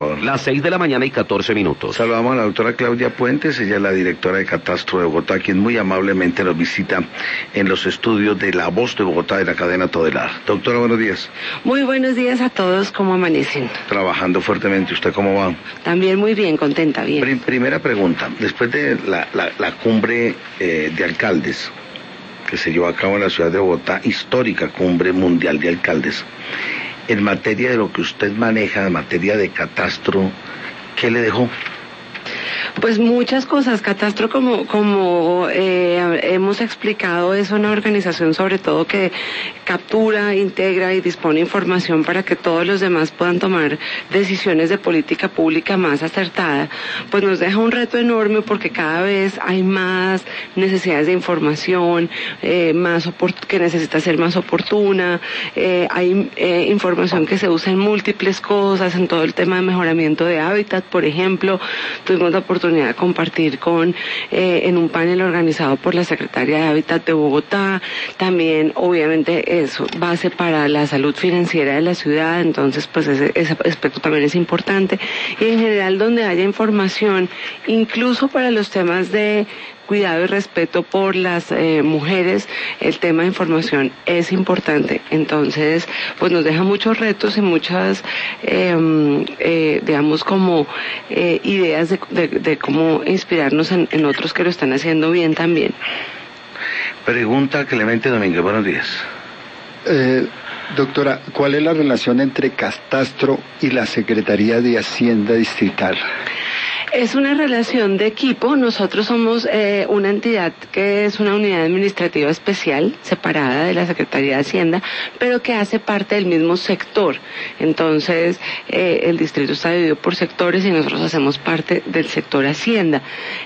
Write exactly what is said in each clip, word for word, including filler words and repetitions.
Las seis de la mañana y catorce minutos. Saludamos a la doctora Claudia Puentes, ella es la directora de Catastro de Bogotá, quien muy amablemente nos visita en los estudios de La Voz de Bogotá de la cadena Todelar. Doctora, buenos días. Muy buenos días a todos, ¿cómo amanecen? Trabajando fuertemente, ¿usted cómo va? También muy bien, contenta, bien. Prim- primera pregunta, después de la, la, la cumbre eh, de alcaldes que se llevó a cabo en la ciudad de Bogotá, histórica cumbre mundial de alcaldes, en materia de lo que usted maneja, en materia de catastro, ¿qué le dejó? Pues muchas cosas. Catastro, como como eh, hemos explicado, es una organización sobre todo que captura, integra y dispone información para que todos los demás puedan tomar decisiones de política pública más acertada. Pues nos deja un reto enorme porque cada vez hay más necesidades de información, eh, más opor- que necesita ser más oportuna, eh, hay eh, información que se usa en múltiples cosas, en todo el tema de mejoramiento de hábitat, por ejemplo. Tuvimos la oportunidad de compartir con eh, en un panel organizado por la Secretaría de Hábitat de Bogotá. También, obviamente, eso, base para la salud financiera de la ciudad, entonces pues ese, ese aspecto también es importante. Y en general, donde haya información, incluso para los temas de cuidado y respeto por las eh, mujeres, el tema de información es importante. Entonces, pues nos deja muchos retos y muchas, eh, eh, digamos, como eh, ideas de, de, de cómo inspirarnos en, en otros que lo están haciendo bien también. Pregunta Clemente Domínguez, buenos días. Eh, doctora, ¿cuál es la relación entre Catastro y la Secretaría de Hacienda Distrital? Es una relación de equipo. Nosotros somos eh, una entidad que es una unidad administrativa especial, separada de la Secretaría de Hacienda, pero que hace parte del mismo sector. Entonces, eh, el distrito está dividido por sectores y nosotros hacemos parte del sector Hacienda.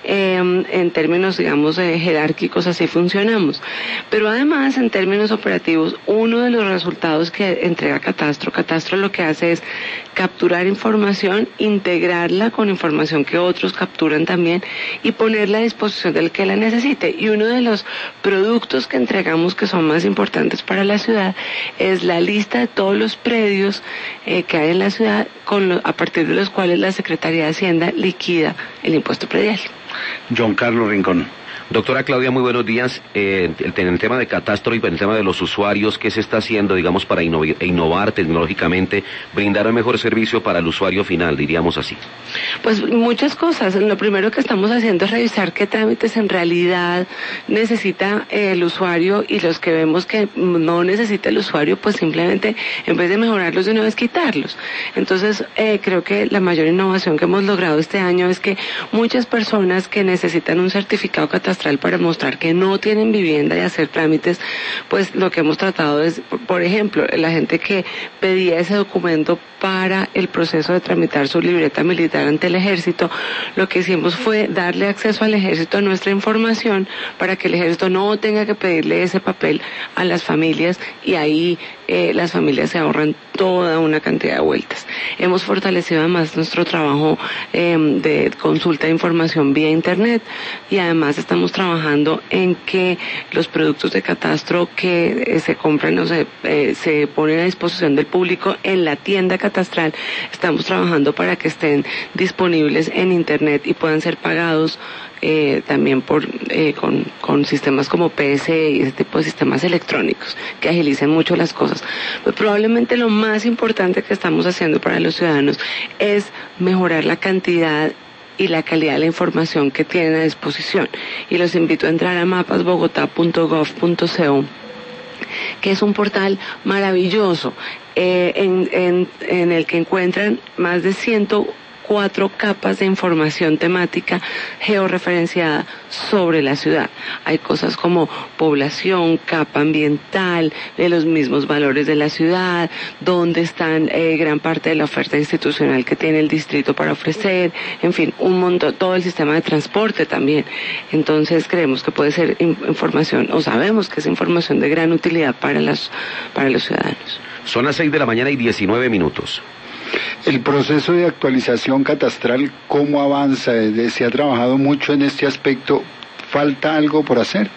Eh, en términos, digamos, eh, jerárquicos, así funcionamos. Pero además, en términos operativos, uno de los resultados que entrega Catastro, Catastro lo que hace es capturar información, integrarla con información que otros capturan también y ponerla a disposición del que la necesite. Y uno de los productos que entregamos que son más importantes para la ciudad es la lista de todos los predios eh, que hay en la ciudad, con lo, a partir de los cuales la Secretaría de Hacienda liquida el impuesto predial. John Carlos Rincón. Doctora Claudia, muy buenos días. Eh, en el tema de catastro y en el tema de los usuarios, ¿qué se está haciendo, digamos, para innovar, innovar tecnológicamente, brindar un mejor servicio para el usuario final, diríamos así? Pues muchas cosas. Lo primero que estamos haciendo es revisar qué trámites en realidad necesita eh, el usuario, y los que vemos que no necesita el usuario, pues simplemente, en vez de mejorarlos, de una vez quitarlos. Entonces, eh, creo que la mayor innovación que hemos logrado este año es que muchas personas que necesitan un certificado catastral para mostrar que no tienen vivienda y hacer trámites, pues lo que hemos tratado es, por ejemplo, la gente que pedía ese documento para el proceso de tramitar su libreta militar ante el ejército, lo que hicimos fue darle acceso al ejército a nuestra información para que el ejército no tenga que pedirle ese papel a las familias, y ahí eh, las familias se ahorran toda una cantidad de vueltas. Hemos fortalecido además nuestro trabajo eh, de consulta de información vía internet, y además estamos trabajando en que los productos de catastro que eh, se compran o se, eh, se ponen a disposición del público en la tienda catastral, estamos trabajando para que estén disponibles en internet y puedan ser pagados eh, también por eh, con, con sistemas como P S E y ese tipo de sistemas electrónicos que agilicen mucho las cosas. Pues probablemente lo más importante que estamos haciendo para los ciudadanos es mejorar la cantidad y la calidad de la información que tienen a disposición. Y los invito a entrar a mapas bogotá punto gov punto co, que es un portal maravilloso, eh, en, en, en el que encuentran más de ciento cuatro capas de información temática georreferenciada sobre la ciudad. Hay cosas como población, capa ambiental, de los mismos valores de la ciudad, dónde están eh, gran parte de la oferta institucional que tiene el distrito para ofrecer, en fin, un montón, todo el sistema de transporte también. Entonces creemos que puede ser información, o sabemos que es información de gran utilidad para las, para los ciudadanos. Son las seis de la mañana y diecinueve minutos. El proceso de actualización catastral, ¿cómo avanza? Se ha trabajado mucho en este aspecto. ¿Falta algo por hacer?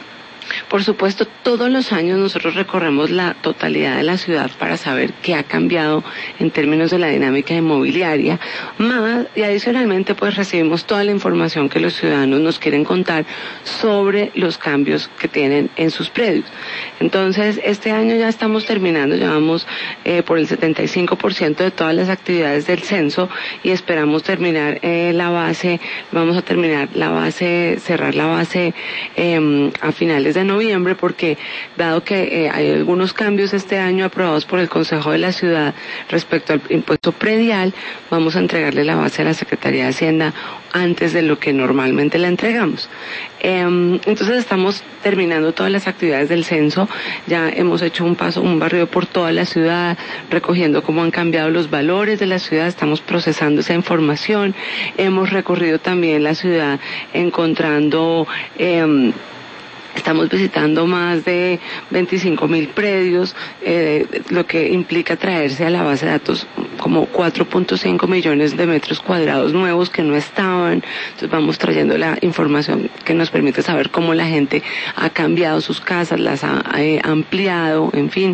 Por supuesto, todos los años nosotros recorremos la totalidad de la ciudad para saber qué ha cambiado en términos de la dinámica inmobiliaria, más y adicionalmente pues recibimos toda la información que los ciudadanos nos quieren contar sobre los cambios que tienen en sus predios. Entonces, este año ya estamos terminando, llevamos eh, por el setenta y cinco por ciento de todas las actividades del censo y esperamos terminar eh, la base, vamos a terminar la base, cerrar la base eh, a finales de noviembre, porque dado que eh, hay algunos cambios este año aprobados por el Consejo de la Ciudad respecto al impuesto predial, vamos a entregarle la base a la Secretaría de Hacienda antes de lo que normalmente la entregamos. Eh, entonces estamos terminando todas las actividades del censo, ya hemos hecho un paso, un barrido por toda la ciudad, recogiendo cómo han cambiado los valores de la ciudad, estamos procesando esa información, hemos recorrido también la ciudad encontrando eh, Estamos visitando más de veinticinco mil predios, eh, lo que implica traerse a la base de datos como cuatro punto cinco millones de metros cuadrados nuevos que no estaban. Entonces vamos trayendo la información que nos permite saber cómo la gente ha cambiado sus casas, las ha eh, ampliado, en fin.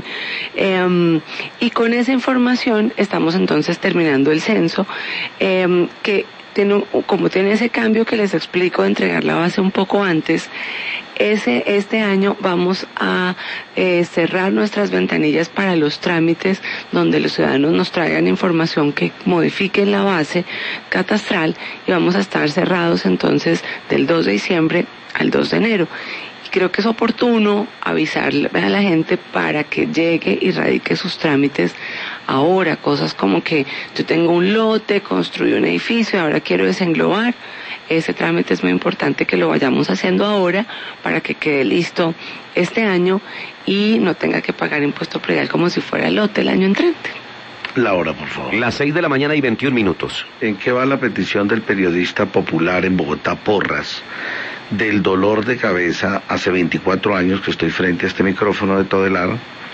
Eh, y con esa información estamos entonces terminando el censo, eh, que tiene, como tiene ese cambio que les explico de entregar la base un poco antes, ese este año vamos a eh, cerrar nuestras ventanillas para los trámites donde los ciudadanos nos traigan información que modifiquen la base catastral y vamos a estar cerrados entonces del dos de diciembre al dos de enero. Creo que es oportuno avisarle a la gente para que llegue y radique sus trámites ahora, cosas como que yo tengo un lote, construí un edificio, ahora quiero desenglobar. Ese trámite es muy importante que lo vayamos haciendo ahora para que quede listo este año y no tenga que pagar impuesto predial como si fuera el lote el año entrante. La hora, por favor. Las seis de la mañana y veintiún minutos. ¿En qué va la petición del periodista popular en Bogotá, Porras, del dolor de cabeza hace veinticuatro años que estoy frente a este micrófono de Todelar,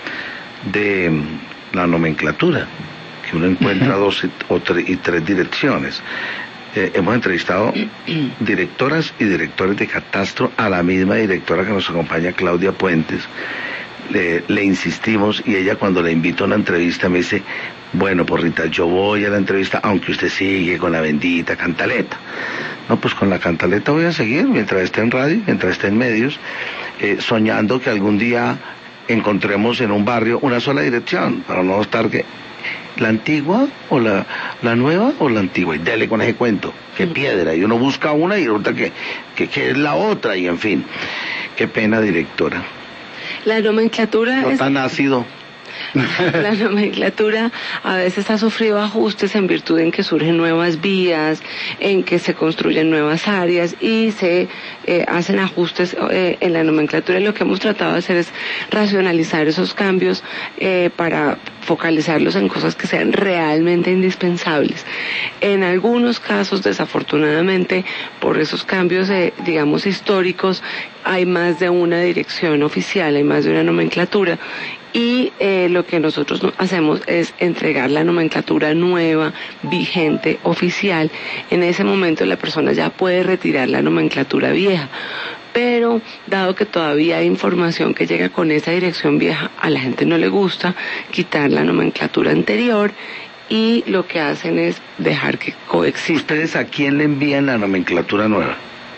de la nomenclatura, que uno encuentra dos y, o tre, y tres direcciones? Eh, hemos entrevistado directoras y directores de catastro, a la misma directora que nos acompaña, Claudia Puentes. Le, le insistimos y ella, cuando le invito a una entrevista, me dice: bueno, porrita, yo voy a la entrevista aunque usted sigue con la bendita cantaleta. No, pues con la cantaleta voy a seguir mientras esté en radio, mientras esté en medios, eh, soñando que algún día encontremos en un barrio una sola dirección, para no estar que la antigua o la, la nueva o la antigua, y dele con ese cuento, que piedra, y uno busca una y resulta que, que, que es la otra, y en fin. Qué pena, directora. La nomenclatura no es... tan ácido. La nomenclatura a veces ha sufrido ajustes en virtud en que surgen nuevas vías, en que se construyen nuevas áreas y se eh, hacen ajustes eh, en la nomenclatura. Y lo que hemos tratado de hacer es racionalizar esos cambios eh, para focalizarlos en cosas que sean realmente indispensables. En algunos casos, desafortunadamente, por esos cambios, eh, digamos, históricos, hay más de una dirección oficial, hay más de una nomenclatura. Y eh, lo que nosotros hacemos es entregar la nomenclatura nueva, vigente, oficial. En ese momento la persona ya puede retirar la nomenclatura vieja. Pero, dado que todavía hay información que llega con esa dirección vieja, a la gente no le gusta quitar la nomenclatura anterior y lo que hacen es dejar que coexista. ¿Ustedes a quién le envían la nomenclatura nueva?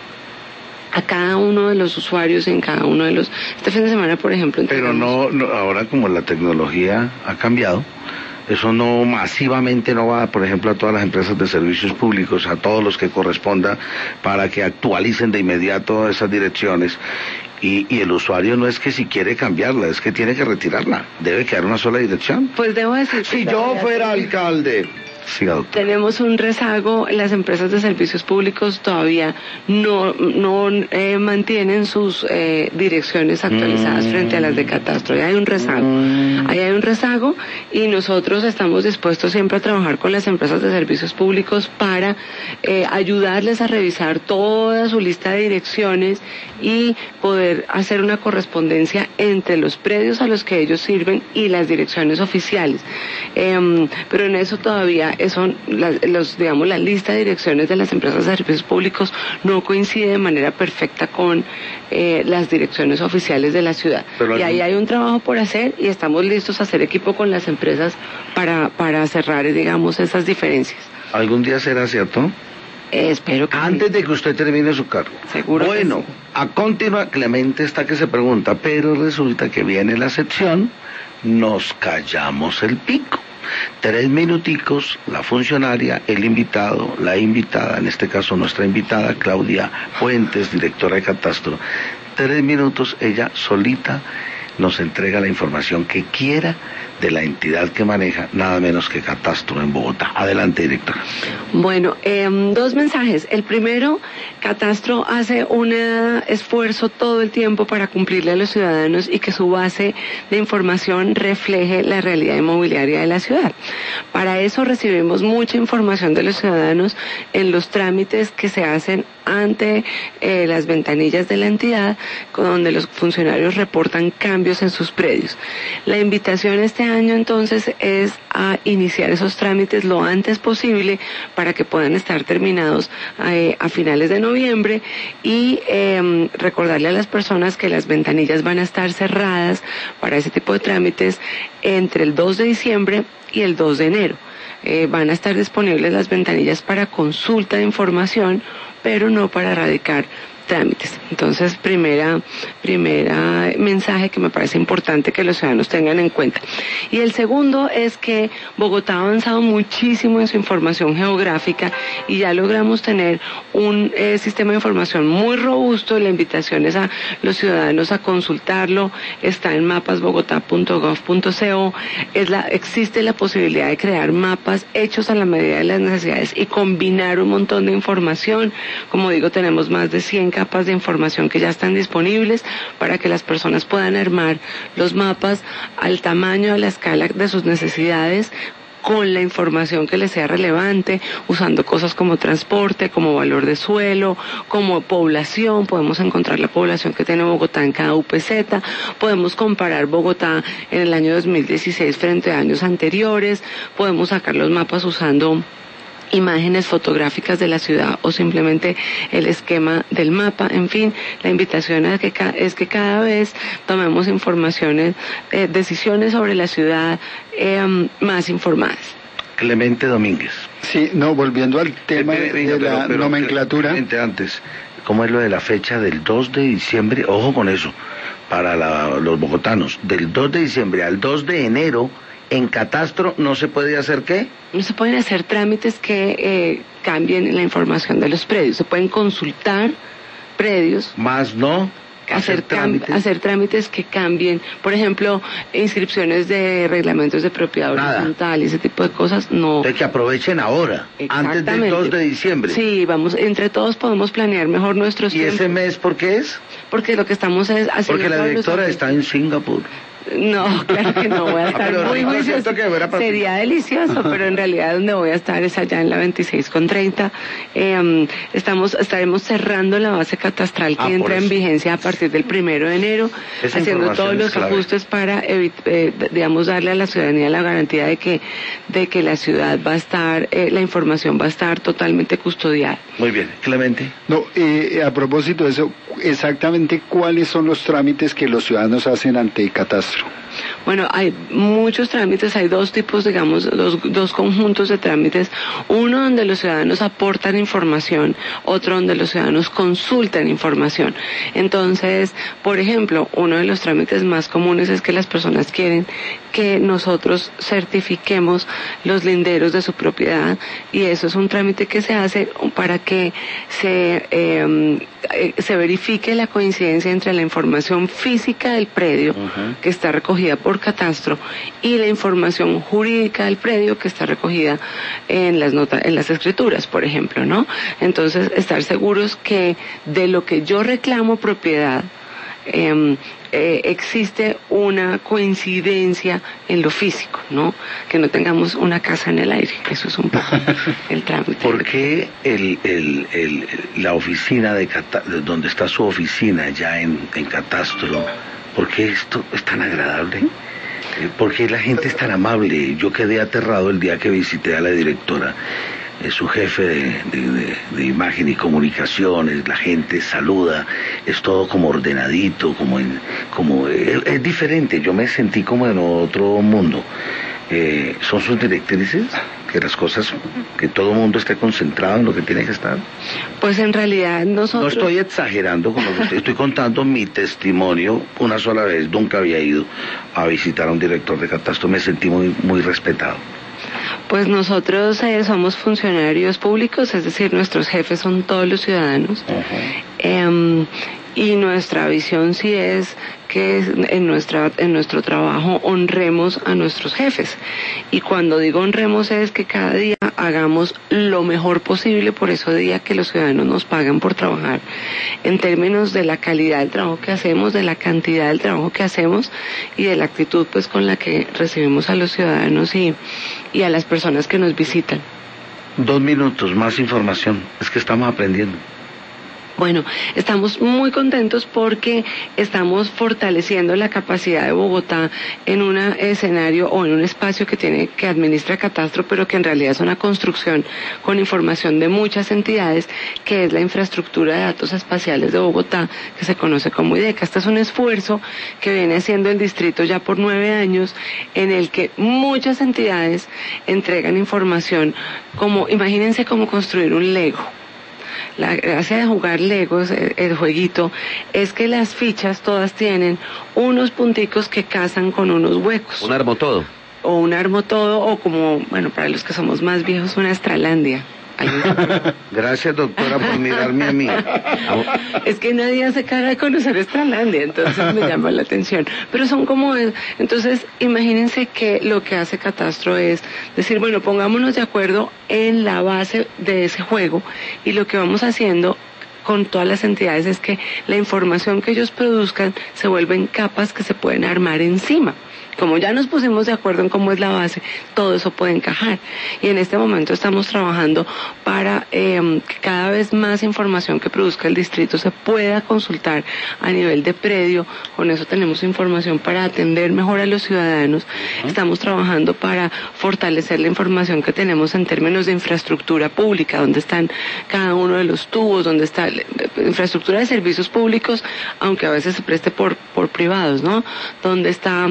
A cada uno de los usuarios en cada uno de los... Este fin de semana, por ejemplo... Pero no, no, ahora como la tecnología ha cambiado, eso no masivamente no va, por ejemplo, a todas las empresas de servicios públicos, a todos los que corresponda, para que actualicen de inmediato esas direcciones. Y, y el usuario no es que si quiere cambiarla, es que tiene que retirarla. Debe quedar una sola dirección. Pues debo decir... Si yo fuera alcalde... Siga, doctor. Tenemos un rezago, las empresas de servicios públicos todavía no, no eh, mantienen sus eh, direcciones actualizadas mm. frente a las de catastro. Ahí hay un rezago, mm. ahí hay un rezago y nosotros estamos dispuestos siempre a trabajar con las empresas de servicios públicos para eh, ayudarles a revisar toda su lista de direcciones y poder hacer una correspondencia entre los predios a los que ellos sirven y las direcciones oficiales. Eh, pero en eso todavía eso, la, los, digamos, la lista de direcciones de las empresas de servicios públicos no coincide de manera perfecta con eh, las direcciones oficiales de la ciudad. Pero y ahí hay un trabajo por hacer y estamos listos a hacer equipo con las empresas para, para cerrar, digamos, esas diferencias. ¿Algún día será cierto? Eh, espero que Antes sí. de que usted termine su cargo. Seguro. Bueno, que sí. A continuación, Clemente está que se pregunta, pero resulta que viene la sección, nos callamos el pico. Tres minuticos, la funcionaria, el invitado, la invitada, en este caso nuestra invitada, Claudia Puentes, directora de Catastro. Tres minutos, ella solita nos entrega la información que quiera de la entidad que maneja, nada menos que Catastro en Bogotá. Adelante, directora. Bueno, eh, dos mensajes. El primero, Catastro hace un esfuerzo todo el tiempo para cumplirle a los ciudadanos y que su base de información refleje la realidad inmobiliaria de la ciudad. Para eso recibimos mucha información de los ciudadanos en los trámites que se hacen ante eh, las ventanillas de la entidad, donde los funcionarios reportan cambios en sus predios. La invitación este año entonces es a iniciar esos trámites lo antes posible para que puedan estar terminados eh, a finales de noviembre y eh, recordarle a las personas que las ventanillas van a estar cerradas para ese tipo de trámites entre el dos de diciembre y el dos de enero. Eh, van a estar disponibles las ventanillas para consulta de información, pero no para radicar trámites. Entonces, primera, primera mensaje que me parece importante que los ciudadanos tengan en cuenta. Y el segundo es que Bogotá ha avanzado muchísimo en su información geográfica y ya logramos tener un eh, sistema de información muy robusto. La invitación es a los ciudadanos a consultarlo. Está en mapas bogotá punto gov punto co. Es la, existe la posibilidad de crear mapas hechos a la medida de las necesidades y combinar un montón de información. Como digo, tenemos más de cien capas de información que ya están disponibles para que las personas puedan armar los mapas al tamaño, a la escala de sus necesidades, con la información que les sea relevante, usando cosas como transporte, como valor de suelo, como población. Podemos encontrar la población que tiene Bogotá en cada U P Z, podemos comparar Bogotá en el año dos mil dieciséis frente a años anteriores, podemos sacar los mapas usando imágenes fotográficas de la ciudad o simplemente el esquema del mapa. En fin, la invitación es que, ca- es que cada vez tomemos informaciones, eh, decisiones sobre la ciudad eh, más informadas. Clemente Domínguez. Sí, no, volviendo al tema Eh, venga, de pero- la pero, nomenclatura. Clemente, antes, ¿cómo es lo de la fecha del dos de diciembre? Ojo con eso, para la- los bogotanos. Del dos de diciembre al dos de enero, en Catastro, ¿no se puede hacer qué? No se pueden hacer trámites que eh, cambien la información de los predios. Se pueden consultar predios, Más no hacer, hacer trámites. cam- hacer trámites que cambien, por ejemplo, inscripciones de reglamentos de propiedad Nada. horizontal y ese tipo de cosas, no. De que aprovechen ahora, antes del Exactamente. dos de diciembre. Sí, vamos, entre todos podemos planear mejor nuestros ¿Y tiempos. ese mes por qué es? Porque lo que estamos es haciendo Porque la todos los directora aspectos. está en Singapur. No, claro que no voy a Ah, estar pero muy rico, juiciosa. ¿cierto que fuera para- Sería delicioso, pero en realidad donde voy a estar es allá en la veintiséis con treinta. Eh, estamos, estaremos cerrando la base catastral que Ah, por entra en eso. vigencia a partir del primero de enero, Esa haciendo información todos es los clave. ajustes para, evi- eh, digamos, darle a la ciudadanía la garantía de que, de que la ciudad va a estar, eh, la información va a estar totalmente custodiada. Muy bien, Clemente. No, eh, a propósito de eso, exactamente cuáles son los trámites que los ciudadanos hacen ante Catastro. Bueno, hay muchos trámites, hay dos tipos, digamos, dos, dos conjuntos de trámites. Uno donde los ciudadanos aportan información, otro donde los ciudadanos consultan información. Entonces, por ejemplo, uno de los trámites más comunes es que las personas quieren que nosotros certifiquemos los linderos de su propiedad y eso es un trámite que se hace para que se, eh, eh, se verifique la coincidencia entre la información física del predio, Ujú. que está recogida por Catastro, y la información jurídica del predio que está recogida en las notas, en las escrituras, por ejemplo, ¿no? Entonces, estar seguros que de lo que yo reclamo propiedad, eh, eh, existe una coincidencia en lo físico, ¿no? Que no tengamos una casa en el aire. Eso es un poco el trámite. ¿Por qué el, el, el, la oficina de, Cata- de donde está su oficina ya en, en Catastro, por qué esto es tan agradable? Eh, porque la gente es tan amable. Yo quedé aterrado el día que visité a la directora. Es su jefe de, de, de, de imagen y comunicaciones, la gente saluda, es todo como ordenadito, como en, como es, es diferente. Yo me sentí como en otro mundo. Eh, son sus directrices, que las cosas, que todo el mundo esté concentrado en lo que tiene que estar. Pues en realidad nosotros... No estoy exagerando con lo que estoy, estoy contando mi testimonio. Una sola vez, nunca había ido a visitar a un director de catastro, me sentí muy, muy respetado. Pues nosotros eh, somos funcionarios públicos, es decir, nuestros jefes son todos los ciudadanos. Uh-huh. eh, y nuestra visión sí es que en nuestra en nuestro trabajo honremos a nuestros jefes. Y cuando digo honremos es que cada día hagamos lo mejor posible por ese día que los ciudadanos nos pagan por trabajar, en términos de la calidad del trabajo que hacemos, de la cantidad del trabajo que hacemos y de la actitud pues con la que recibimos a los ciudadanos y, y a las personas que nos visitan. Dos minutos, más información, es que estamos aprendiendo. Bueno, estamos muy contentos porque estamos fortaleciendo la capacidad de Bogotá en un escenario o en un espacio que tiene, que administra Catastro, pero que en realidad es una construcción con información de muchas entidades, que es la infraestructura de datos espaciales de Bogotá, que se conoce como IDECA. Este es un esfuerzo que viene haciendo el distrito ya por nueve años, en el que muchas entidades entregan información como, imagínense cómo construir un Lego. La gracia de jugar Legos, el, el jueguito, es que las fichas todas tienen unos punticos que casan con unos huecos. Un armo todo. O un armo todo, o como, bueno, para los que somos más viejos, una Astralandia. Gracias, doctora, por mirarme a mí. Es que nadie se caga de conocer Astralandia, entonces me llama la atención. Pero son como, entonces imagínense que lo que hace Catastro es decir, bueno, pongámonos de acuerdo en la base de ese juego, y lo que vamos haciendo con todas las entidades es que la información que ellos produzcan se vuelven capas que se pueden armar encima. Como ya nos pusimos de acuerdo en cómo es la base, todo eso puede encajar. Y en este momento estamos trabajando para eh, que cada vez más información que produzca el distrito se pueda consultar a nivel de predio. Con eso tenemos información para atender mejor a los ciudadanos. Estamos trabajando para fortalecer la información que tenemos en términos de infraestructura pública, donde están cada uno de los tubos, donde está la infraestructura de servicios públicos, aunque a veces se preste por, por privados, ¿no? Donde está...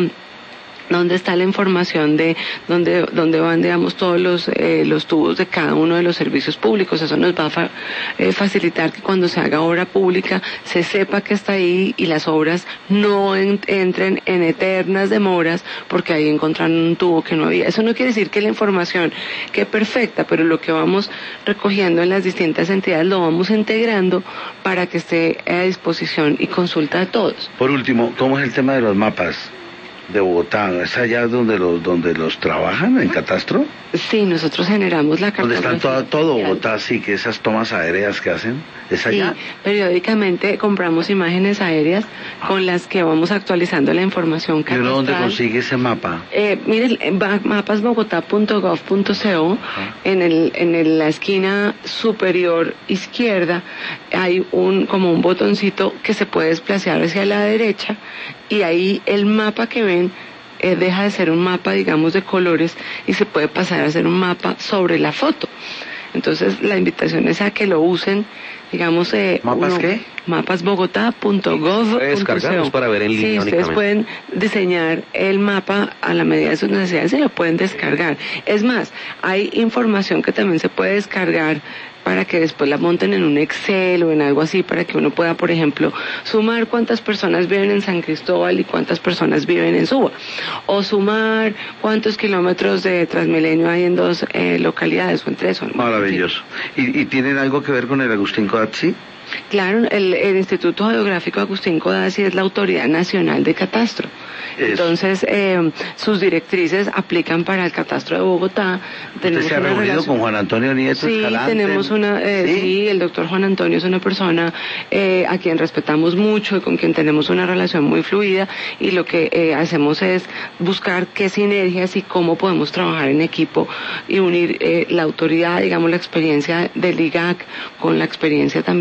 dónde está la información de dónde dónde van, digamos, todos los eh, los tubos de cada uno de los servicios públicos. Eso nos va a fa eh, facilitar que cuando se haga obra pública se sepa que está ahí y las obras no en entren en eternas demoras porque ahí encontraron un tubo que no había. Eso no quiere decir que la información quede perfecta, pero lo que vamos recogiendo en las distintas entidades lo vamos integrando para que esté a disposición y consulta de todos. Por último, ¿cómo es el tema de los mapas de Bogotá? ¿Es allá donde los donde los trabajan en Catastro? Sí, nosotros generamos la cartografía. ¿Dónde están todo, todo Bogotá? Sí, que esas tomas aéreas que hacen, ¿es allá? Sí, periódicamente compramos imágenes aéreas con las que vamos actualizando la información catastral. ¿Y dónde consigue ese mapa? Eh, mire, mapas bogotá punto gov punto co, en el en el, la esquina superior izquierda hay un como un botoncito que se puede desplazar hacia la derecha, y ahí el mapa que ven eh, deja de ser un mapa, digamos, de colores y se puede pasar a ser un mapa sobre la foto. Entonces la invitación es a que lo usen, digamos... Eh, ¿Mapas uno, qué? mapas bogotá punto gov punto co. Para ver en línea. Sí, ustedes pueden diseñar el mapa a la medida de sus necesidades y lo pueden descargar. Es más, hay información que también se puede descargar para que después la monten en un Excel o en algo así, para que uno pueda, por ejemplo, sumar cuántas personas viven en San Cristóbal y cuántas personas viven en Suba, o sumar cuántos kilómetros de Transmilenio hay en dos eh, localidades o en tres. O en Maravilloso. ¿Y, ¿Y tienen algo que ver con el Agustín Codazzi? Claro, el, el Instituto Geográfico Agustín Codazzi es la autoridad nacional de catastro. Eso. Entonces, eh, sus directrices aplican para el catastro de Bogotá. ¿Usted se ha reunido relación... con Juan Antonio Nieto Sí, Escalante? tenemos una, eh, ¿Sí? sí, el doctor Juan Antonio es una persona eh, a quien respetamos mucho y con quien tenemos una relación muy fluida, y lo que eh, hacemos es buscar qué sinergias y cómo podemos trabajar en equipo y unir eh, la autoridad, digamos, la experiencia del I G A C con la experiencia también de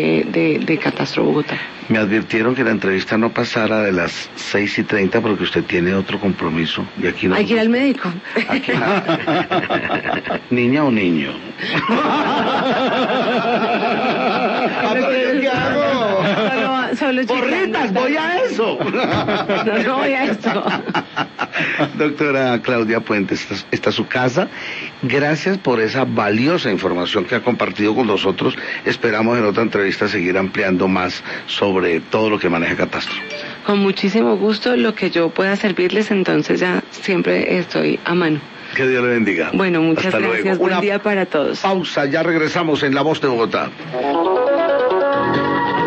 de, de, de Catastro Bogotá. Me advirtieron que la entrevista no pasara de las seis y treinta porque usted tiene otro compromiso. Y aquí no. Hay que ir al médico. Aquí no. ¿Niña o niño? Ah, pero ¿yo qué hago? Solo, solo ¡Porritas, voy a eso! No, no voy a eso. Doctora Claudia Puente, esta, esta es su casa. Gracias por esa valiosa información que ha compartido con nosotros. Esperamos en otra entrevista seguir ampliando más sobre todo lo que maneja Catastro. Con muchísimo gusto, lo que yo pueda servirles, entonces ya siempre estoy a mano. Que Dios le bendiga. Bueno, muchas Hasta gracias. Luego. Buen Una día para todos. Pausa, ya regresamos en La Voz de Bogotá.